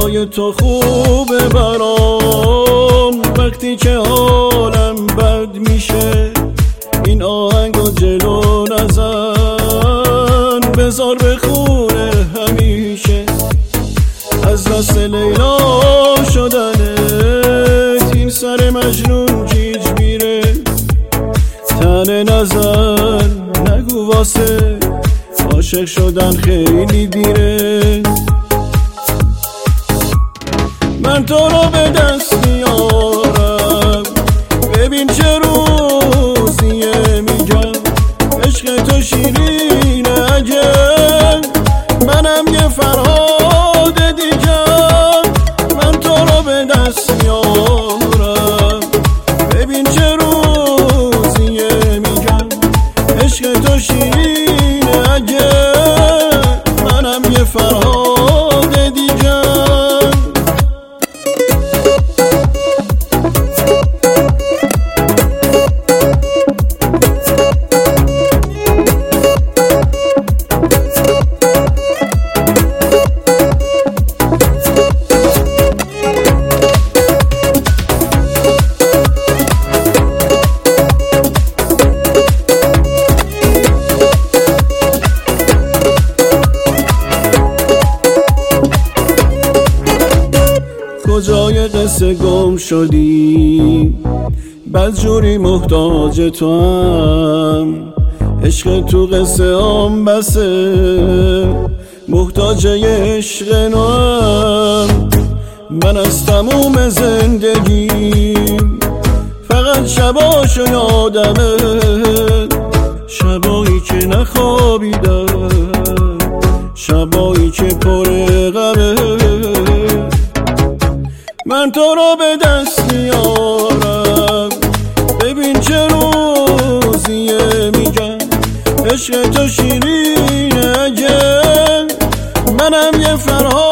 صدای تو خوبه برام، وقتی که حالم بد میشه این آهنگو جلو نزن، بذار بخونه همیشه. از دست لیلا شدنت این سر مجنون گیج میره، تنه نزن نگو واسه عاشق شدن خیلی دیره. من تو رو به دست میارم، ببین چه روزیه میگم، عشق تو شیرینه عجب، منم یه فرهاد دیگم. من تو رو به دست میارم، ببین چه روزیه میگم، عشق تو شیرینه عجب، منم یه فرهاد دیگم. کجای قصه گم شدی، بدجوری محتاج تو هم، عشق تو قصه هم بسه، محتاج عشق نوام. من از تموم زندگیم فقط شباشو یادمه، شبایی که نخوابیدم، شبایی که پر غمه. من تو رو به دست میارم، ببین چه روزیه میگم، عشق تو شیرینه عجب، منم یه فرهاد